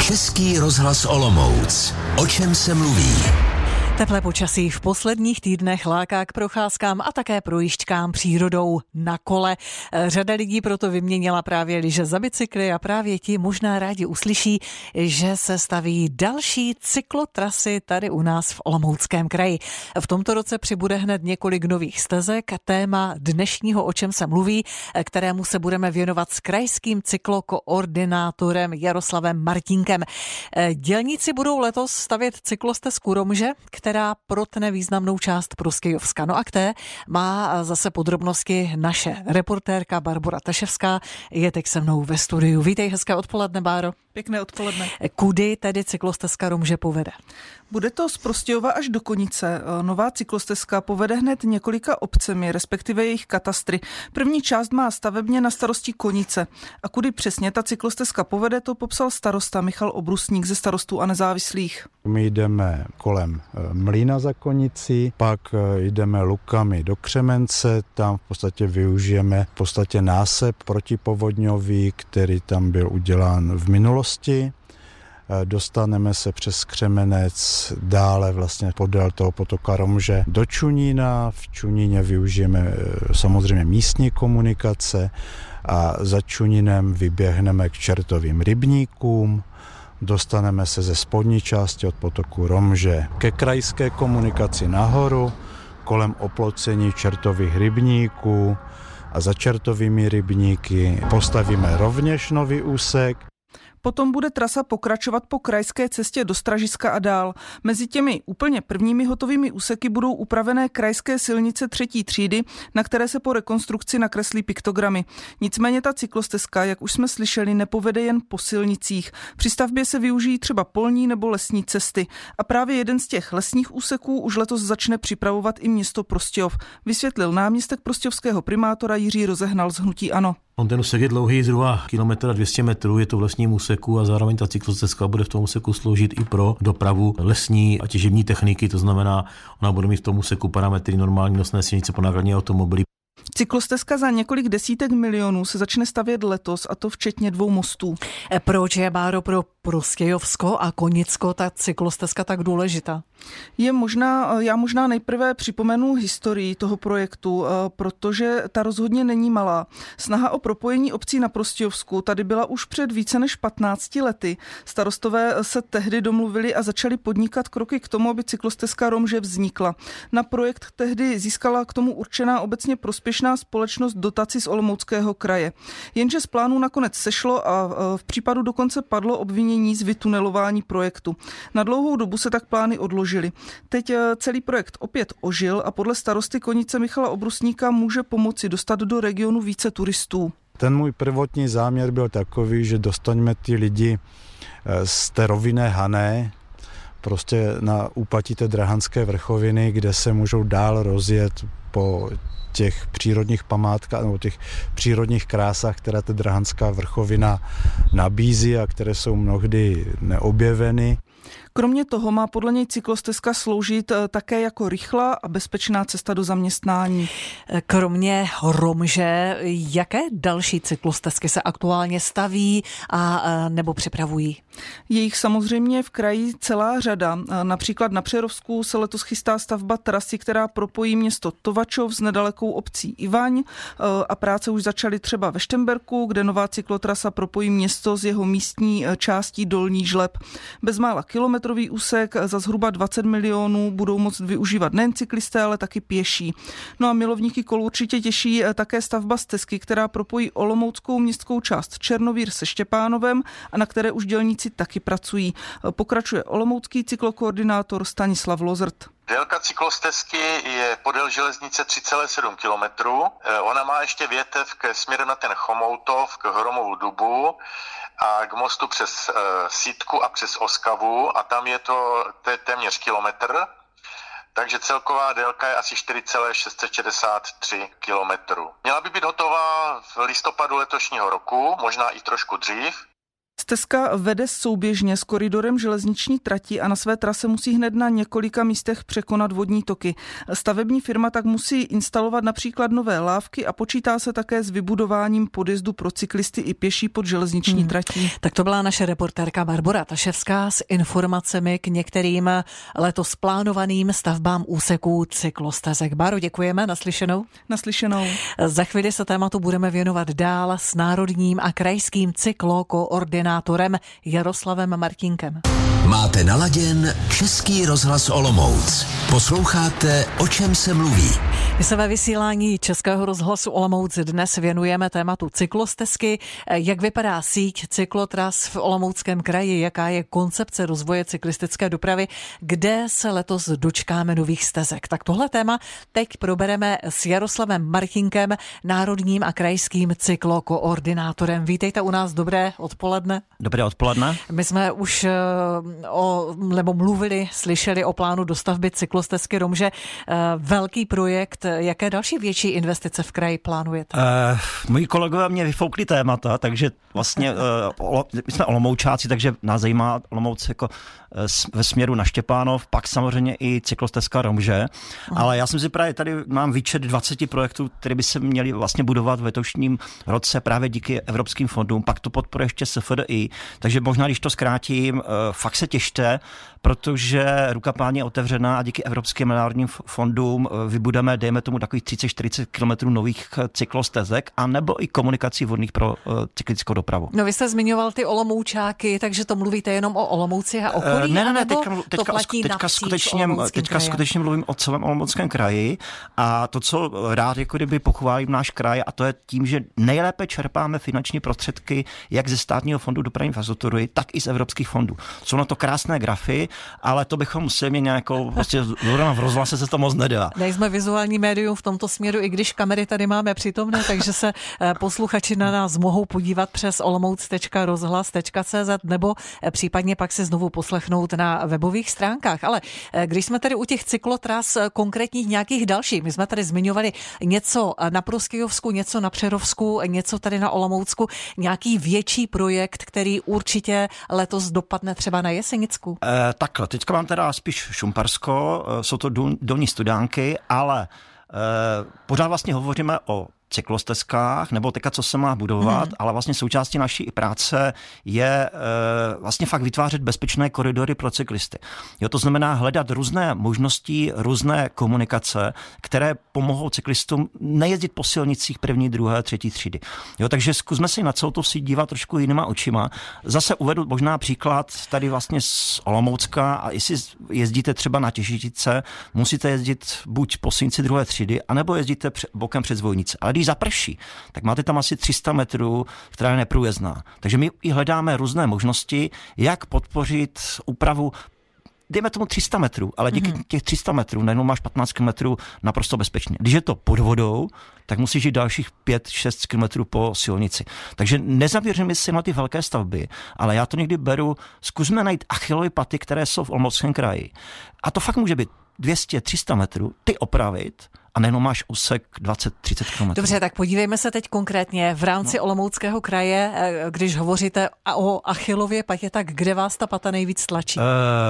Český rozhlas Olomouc. O čem se mluví? Teplé počasí v posledních týdnech láká k procházkám a také projížďkám přírodou na kole. Řada lidí proto vyměnila právě lyže za bicykly a právě ti možná rádi uslyší, že se staví další cyklotrasy tady u nás v Olomouckém kraji. V tomto roce přibude hned několik nových stezek. Téma dnešního O čem se mluví, kterému se budeme věnovat s krajským cyklokoordinátorem Jaroslavem Martínkem. Dělníci budou letos stavět cyklostezku Romže, která protne významnou část Prostějovska. No a k té má zase podrobnosti naše reportérka Barbora Taševská. Je teď se mnou ve studiu. Vítej, hezké odpoledne, Báro. Pěkné odpoledne. Kudy tedy cyklostezka Romže povede? Bude to z Prostějova až do Konice. Nová cyklostezka povede hned několika obcemi, respektive jejich katastry. První část má stavebně na starosti Konice. A kudy přesně ta cyklostezka povede, to popsal starosta Michal Obrusník ze Starostů a nezávislých. My jdeme kolem Mlýna za Konicí, pak jdeme lukami do Křemence, tam v podstatě využijeme násep protipovodňový, který tam byl udělán v minulosti. Dostaneme se přes Křemenec dále vlastně podél toho potoka Romže do Čunína. V Čuníně využijeme samozřejmě místní komunikace a za Čunínem vyběhneme k Čertovým rybníkům. Dostaneme se ze spodní části od potoku Romže ke krajské komunikaci nahoru, kolem oplocení Čertových rybníků a za Čertovými rybníky postavíme rovněž nový úsek. Potom bude trasa pokračovat po krajské cestě do Stražiska a dál. Mezi těmi úplně prvními hotovými úseky budou upravené krajské silnice 3. třídy, na které se po rekonstrukci nakreslí piktogramy. Nicméně ta cyklostezka, jak už jsme slyšeli, nepovede jen po silnicích. Při stavbě se využijí třeba polní nebo lesní cesty. A právě jeden z těch lesních úseků už letos začne připravovat i město Prostějov, vysvětlil náměstek prostějovského primátora Jiří Rozehnal z hnutí ANO. Ten úsek je dlouhý zhruba 200 metrů, je to v lesním úseku a zároveň ta cyklostezka bude v tom úseku sloužit i pro dopravu lesní a těžební techniky, to znamená, ona bude mít v tom úseku parametry normální nosné silnice pro nákladní automobily. Cyklostezka za několik desítek milionů se začne stavět letos, a to včetně 2 mostů. Proč je, Báro, pro Prostějovsko a Konicko ta cyklostezka tak důležitá? Já možná nejprve připomenu historii toho projektu, protože ta rozhodně není malá. Snaha o propojení obcí na Prostějovsku tady byla už před více než 15 lety. Starostové se tehdy domluvili a začali podnikat kroky k tomu, aby cyklostezka Romže vznikla. Na projekt tehdy získala k tomu určená obecně prospěšná společnost dotaci z Olomouckého kraje. Jenže z plánu nakonec sešlo a v případu dokonce padlo obvinění z vytunelování projektu. Na dlouhou dobu se tak plány odložily. Teď celý projekt opět ožil a podle starosty Konice Michala Obrusníka může pomoci dostat do regionu více turistů. Ten můj prvotní záměr byl takový, že dostaňme ty lidi z té rovinné Hané, prostě na úpatí té Drahanské vrchoviny, kde se můžou dál rozjet po těch přírodních památkách nebo těch přírodních krásách, které ta Drahanská vrchovina nabízí a které jsou mnohdy neobjeveny. Kromě toho má podle něj cyklostezka sloužit také jako rychlá a bezpečná cesta do zaměstnání. Kromě Romže, jaké další cyklostezky se aktuálně staví a nebo připravují? Je jich samozřejmě v kraji celá řada. Například na Přerovsku se letos chystá stavba trasy, která propojí město Tovačov s nedalekou obcí Ivaň a práce už začaly třeba ve Štemberku, kde nová cyklotrasa propojí město s jeho místní částí Dolní Žleb. Bezmála kilometrový úsek za zhruba 20 milionů budou moct využívat nejen cyklisté, ale taky pěší. No a milovníky kol určitě těší také stavba stezky, která propojí olomouckou městskou část Černovír se Štěpánovem a na které už dělníci taky pracují. Pokračuje olomoucký cyklokoordinátor Stanislav Lozrt. Délka cyklostezky je podél železnice 3,7 km. Ona má ještě větev k směru na ten Chomoutov, k Hromovu Dubu a k mostu přes Sýtku a přes Oskavu a tam je to téměř kilometr. Takže celková délka je asi 4,663 km. Měla by být hotová v listopadu letošního roku, možná i trošku dřív. Stezka vede souběžně s koridorem železniční trati a na své trase musí hned na několika místech překonat vodní toky. Stavební firma tak musí instalovat například nové lávky a počítá se také s vybudováním podjezdu pro cyklisty i pěší pod železniční tratí. Tak to byla naše reportérka Barbora Taševská s informacemi k některým letos plánovaným stavbám úseků cyklostezek. Báro, děkujeme, naslyšenou. Naslyšenou. Za chvíli se tématu budeme věnovat dál s národním a krajským cyklokoordinátorem Jaroslavem Martinkem. Máte naladěn Český rozhlas Olomouc. Posloucháte, o čem se mluví. My se ve vysílání Českého rozhlasu Olomouc dnes věnujeme tématu cyklostezky. Jak vypadá síť cyklotras v Olomouckém kraji, jaká je koncepce rozvoje cyklistické dopravy, kde se letos dočkáme nových stezek. Tak tohle téma teď probereme s Jaroslavem Martinkem, národním a krajským cyklokoordinátorem. Vítejte u nás, dobré odpoledne. Dobré odpoledne. My jsme už slyšeli o plánu dostavby cyklostezky Romže. Velký projekt. Jaké další větší investice v kraji plánujete? Moji kolegové mě vyfoukli témata, takže vlastně my jsme Olomoučáci, takže nás zajímá Olomouc jako ve směru na Štěpánov, pak samozřejmě i cyklostezka Romže, ale já jsem si právě tady mám výčet 20 projektů, které by se měly vlastně budovat v letošním roce právě díky evropským fondům, pak to podporuje ještě SFDI, takže možná, když to zkrátím, fakt se těšte, protože ruka páně je otevřená a díky evropským národním fondům vybudeme, dejme tomu, takových 30-40 kilometrů nových cyklostezek a nebo i komunikací vhodných pro cyklickou dopravu. No, vy jste zmiňoval ty Olomoučáky, takže to mluvíte jenom o Olomouci a okolí? Ne, teďka skutečně mluvím o celém Olomouckém kraji a to, co rád jako kdyby pochválím náš kraj, a to je tím, že nejlépe čerpáme finanční prostředky jak ze státního fondu dopravní infrastruktury, tak i z evropských fondů. Jsou na to krásné grafy, ale to bychom museli mít nějakou, prostě v rozhlase se to moc nedá. Nejsme vizuální médium v tomto směru, i když kamery tady máme přítomné, takže se posluchači na nás mohou podívat přes olomouc.rozhlas.cz nebo případně pak si znovu poslechnout na webových stránkách. Ale když jsme tady u těch cyklotras konkrétních nějakých dalších, my jsme tady zmiňovali něco na Proskyjovsku, něco na Přerovsku, něco tady na Olomoucku, nějaký větší projekt, který určitě letos dopadne třeba na Jesenicku? Takhle, teďka mám teda spíš Šumpersko, jsou to dolní Studánky, ale pořád vlastně hovoříme o cyklostezkách, nebo teďka, co se má budovat, ale vlastně součástí naší práce je vlastně fakt vytvářet bezpečné koridory pro cyklisty. Jo, to znamená hledat různé možnosti, různé komunikace, které pomohou cyklistům nejezdit po silnicích první, druhé, třetí třídy. Jo, takže zkusme si na celou tu síť dívat trošku jinýma očima. Zase uvedu možná příklad tady vlastně z Olomoucka a jestli jezdíte třeba na Těšitice, musíte jezdit buď po silnici druhé třídy, anebo jezdíte bokem před Zvojnice. Ale když zaprší, tak máte tam asi 300 metrů, která je neprůjezdná. Takže my i hledáme různé možnosti, jak podpořit úpravu, dejme tomu 300 metrů, ale díky těch 300 metrů najednou máš 15 kilometrů naprosto bezpečně. Když je to pod vodou, tak musíš jít dalších 5-6 kilometrů po silnici. Takže nezaměříme si na ty velké stavby, ale já to někdy beru, zkusme najít Achillovy paty, které jsou v Olomouckém kraji. A to fakt může být 200-300 metrů, ty opravit a nejenom máš úsek 20-30 km. Dobře, tak podívejme se teď konkrétně v rámci Olomouckého kraje, když hovoříte o Achillově patě, tak kde vás ta pata nejvíc tlačí?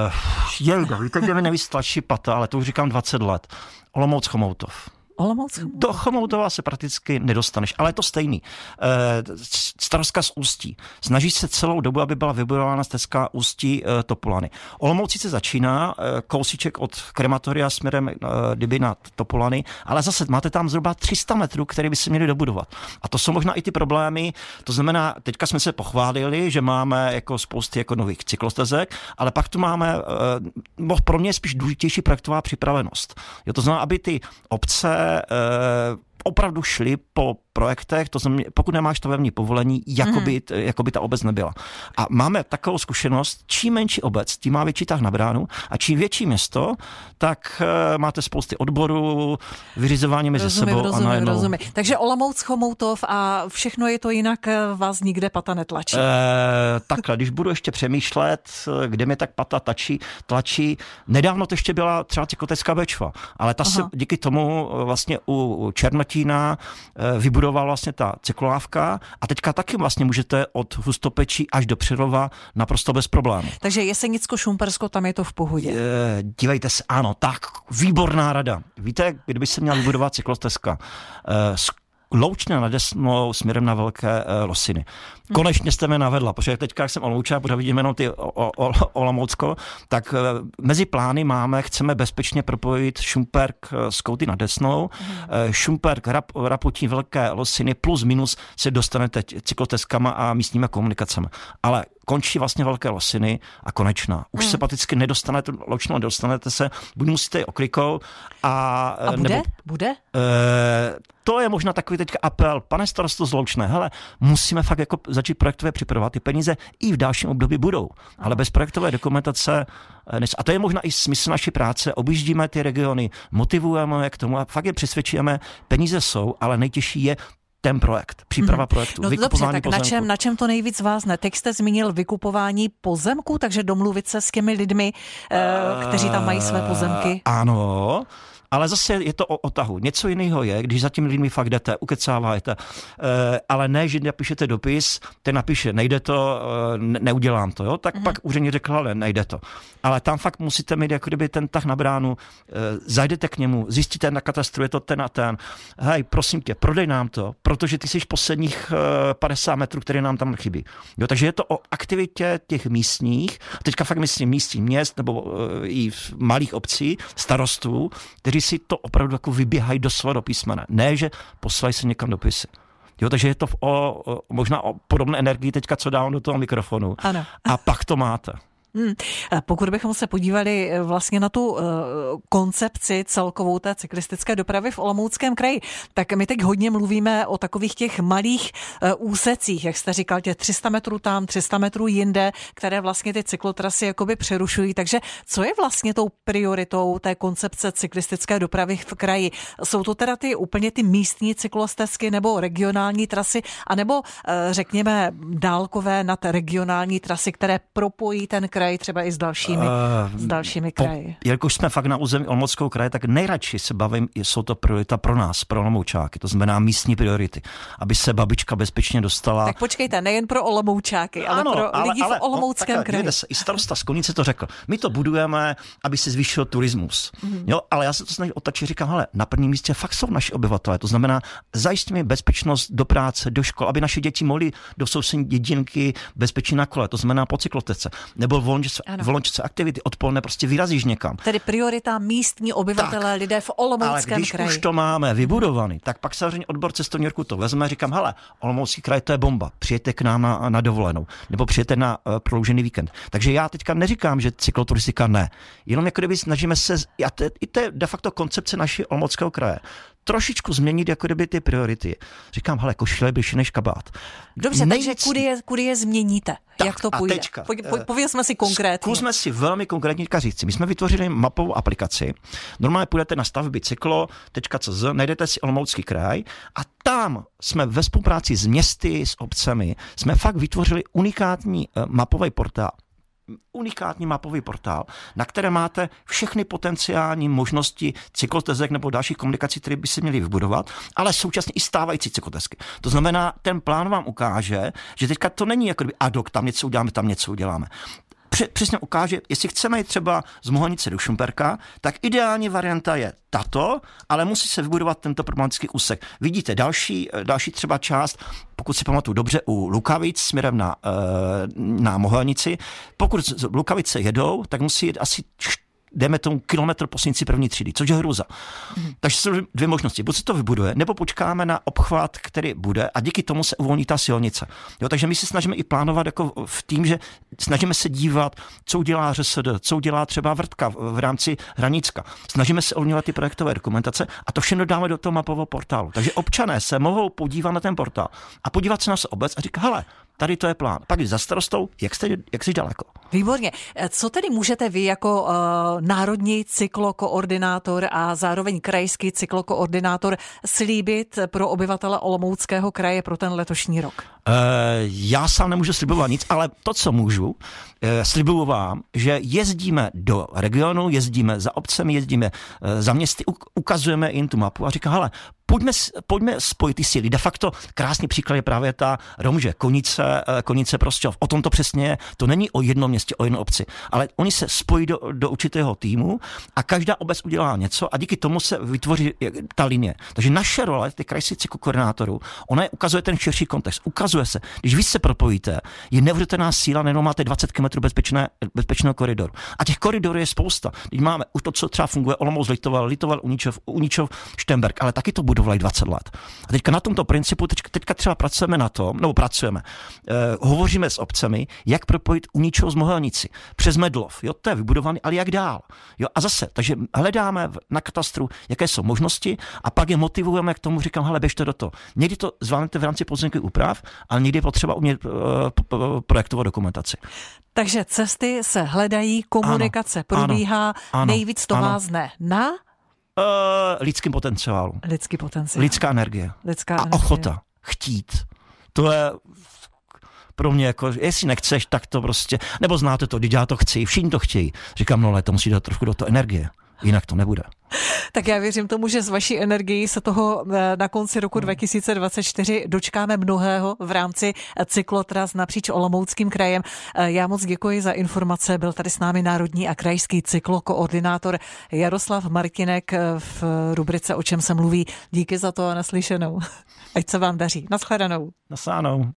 Víte, kde mi nejvíc tlačí pata, ale to už říkám 20 let. Olomouc Chomoutov. Do Chomoutova se prakticky nedostaneš, ale je to stejný. Starostka z Ústí. Snaží se celou dobu, aby byla vybudována stezka Ústí Topolany. Olomoucí se začíná, kousíček od krematoria směrem kdyby na Topolany, ale zase máte tam zhruba 300 metrů, které by se měly dobudovat. A to jsou možná i ty problémy, to znamená, teďka jsme se pochválili, že máme jako spousty jako nových cyklostezek, ale pak tu máme, pro mě je spíš důležitější projektová připravenost. Jo, to znamená, aby ty obce opravdu šli po projektech, to znamená, pokud nemáš stavební povolení, jako by ta obec nebyla. A máme takovou zkušenost, čím menší obec, tím má větší tah na bránu a čím větší město, tak máte spousty odborů, vyřizování mezi sebou. Rozumím. Takže Olomouc, Chomoutov a všechno je to jinak, vás nikde pata netlačí. Takhle, když budu ještě přemýšlet, kde mě tak pata tlačí, nedávno to ještě byla třeba cyklotecká Bečva, ale ta se díky tomu vlastně u Šabatína vybudoval vlastně ta cyklolávka a teďka taky vlastně můžete od Hustopečí až do Přerova naprosto bez problémů. Takže Jesenicko, Šumpersko, tam je to v pohodě. Dívejte se, ano, tak, výborná rada. Víte, kdyby se měla vybudovat cyklostezka Loučné nad Desnou směrem na Velké Losiny. Konečně jste mě navedla, protože teďka, jak jsem Olomoučák, protože vidím jenom ty Olomoucko, tak mezi plány chceme bezpečně propojit Šumperk s Kouty nad Desnou, Šumperk, Rapotín, Velké Losiny, plus minus se dostanete cyklostezkama a místníma komunikacemi. Ale končí vlastně Velké Losiny a konečná. Už se prakticky nedostanete, Loučnou dostanete se, buď musíte oklikou a bude? To je možná takový teďka apel, pane starosto z Loučné, hele, musíme fakt jako začít projektově připravovat. Ty peníze i v dalším období budou, ale bez projektové dokumentace, a to je možná i smysl naší práce, objíždíme ty regiony, motivujeme je k tomu a fakt je přesvědčíme, peníze jsou, ale nejtěžší je ten projekt, příprava projektu, no vykupování dobře, tak pozemku. na čem to nejvíc vázne? Teď jste zmínil vykupování pozemku, takže domluvit se s těmi lidmi, kteří tam mají své pozemky. Ano, ale zase je to o otahu. Něco jiného je, když za těmi lidmi fakt jdete, ukecáváte, ale ne, že napíšete dopis, ten napíše, nejde to, neudělám to, jo? Tak pak úředník řekl, ale nejde to. Ale tam fakt musíte mít jako kdyby ten tah na bránu, zajdete k němu, zjistíte na katastru, je to ten a ten. Hej, prosím tě, prodej nám to, protože ty jsi posledních 50 metrů, které nám tam chybí. Jo, takže je to o aktivitě těch místních, teďka fakt myslím místních měst nebo i malých obcí, starostů, kteří si to opravdu jako vyběhají doslova do písmene. Ne, že poslají se někam dopisy. Jo, takže je to možná o podobné energii teďka, co dávám do toho mikrofonu. Ano. A pak to máte. Pokud bychom se podívali vlastně na tu koncepci celkovou té cyklistické dopravy v Olomouckém kraji, tak my teď hodně mluvíme o takových těch malých úsecích, jak jste říkal, těch 300 metrů tam, 300 metrů jinde, které vlastně ty cyklotrasy jakoby přerušují. Takže co je vlastně tou prioritou té koncepce cyklistické dopravy v kraji? Jsou to teda úplně ty místní cyklostezky nebo regionální trasy, anebo řekněme dálkové nadregionální trasy, které propojí ten kraj třeba i s dalšími kraji. Jelikož jsme fakt na území Olomouckého kraje, tak nejradši se bavím, jsou to priorita pro nás, pro Olomoučáky, to znamená místní priority, aby se babička bezpečně dostala. Tak počkejte, nejen pro Olomoučáky, ale pro lidi v Olomouckém kraji. I starosta z Konice to řekl. My to budujeme, aby se zvýšil turismus. Jo, ale já se to snažím otačit, říkám, hele, na prvním místě fakt jsou naši obyvatelé, to znamená, zajistíme bezpečnost do práce, do škol, aby naše děti mohly do sousední dědinky bezpečně na kole, to znamená po cyklostezce, nebo volončce aktivity, odpoledne prostě vyrazíš někam. Tedy priorita místní obyvatelé, lidé v Olomouckém kraji. Ale když už to máme vybudovaný, tak pak samozřejmě odbor cestovního ruchu to vezme a říkám, hele, Olomoucký kraj, to je bomba, přijďte k nám na dovolenou, nebo přijďte na prodloužený víkend. Takže já teďka neříkám, že cykloturistika ne, jenom jako kdyby snažíme se, i to je de facto koncepce naší Olomouckého kraje, trošičku změnit jako kdyby ty priority. Říkám, hele, košile je bližší než kabát. Dobře, takže kudy je změníte? Tak, jak to půjde? Povězme si konkrétně. Zkusme si velmi konkrétně říct. My jsme vytvořili mapovou aplikaci. Normálně půjdete na stavby cyklo.cz, najdete si Olomoucký kraj a tam jsme ve spolupráci s městy, s obcemi, jsme fakt vytvořili unikátní mapový portál, na které máte všechny potenciální možnosti cyklostezek nebo dalších komunikací, které by se měly vybudovat, ale současně i stávající cyklostezky. To znamená, ten plán vám ukáže, že teďka to není jako kdyby ad hoc, tam něco uděláme. Přesně ukáže, jestli chceme jít třeba z Mohanice do Šumperka, tak ideální varianta je tato, ale musí se vybudovat tento problematický úsek. Vidíte další třeba část, pokud si pamatuju dobře, u Lukavic směrem na Mohanici. Pokud z Lukavice jedou, tak musí jít asi jdeme tomu kilometr po silnici první třídy, což je hrůza. Takže jsou dvě možnosti. Buď se to vybuduje, nebo počkáme na obchvat, který bude a díky tomu se uvolní ta silnice. Jo, takže my si snažíme i plánovat jako v tím, že snažíme se dívat, co udělá ŘSD, co udělá třeba Vrtka v rámci Hranicka. Snažíme se ovlivňovat ty projektové dokumentace a to všechno dáme do toho mapového portálu. Takže občané se mohou podívat na ten portál a podívat se na obec a říkat, hele, tady to je plán. Pak za starostou, jak jsi daleko. Výborně. Co tedy můžete vy jako národní cyklokoordinátor a zároveň krajský cyklokoordinátor slíbit pro obyvatele Olomouckého kraje pro ten letošní rok? Já sám nemůžu slibovat nic, ale to, co můžu, slibuju vám, že jezdíme do regionu, jezdíme za obcemi, jezdíme za městy, ukazujeme jim tu mapu a říká, hele, Pojďme spojit ty síly. De facto krásný příklad je právě ta Romže, Konice Prostějov. O tom to přesně je. To není o jednom městě, o jedné obci, ale oni se spojí do určitého týmu a každá obec udělá něco a díky tomu se vytvoří ta linie. Takže naše role, ty krajských cyklokoordinátorů, ona ukazuje ten širší kontext. Ukazuje se, když vy se propojíte, je neuvěřitelná síla, nejenom máte 20 km bezpečného koridoru. A těch koridorů je spousta. Když máme už to, co třeba funguje, Olomouc, Litovel, Uničov, Štemberk, ale taky to budovali 20 let. A teďka na tomto principu, teďka třeba pracujeme. Hovoříme s obcemi, jak propojit Uničov s Mohelnici. Přes Medlov, jo, to je vybudovaný, ale jak dál. Jo, a zase, takže hledáme na katastru, jaké jsou možnosti a pak je motivujeme k tomu, říkám, hele, běžte do toho. Někdy to zvládnete v rámci pozemkových úprav, ale někdy je potřeba umět projektovou dokumentaci. Takže cesty se hledají, komunikace probíhá, nejvíc to vázne na lidským potenciálu. Lidský potenciál. Lidská energie. A ochota. Chtít. To je pro mě jako, jestli nechceš, tak to prostě, nebo znáte to, když já to chci, všichni to chtějí. Říkám, no ale to musí dát trošku do toho energie, jinak to nebude. Tak já věřím tomu, že s vaší energií se toho na konci roku 2024 dočkáme mnohého v rámci cyklotras napříč Olomouckým krajem. Já moc děkuji za informace. Byl tady s námi národní a krajský cyklokoordinátor Jaroslav Martinek v rubrice O čem se mluví. Díky za to a naslyšenou. Ať se vám daří. Nashledanou. Nasánou.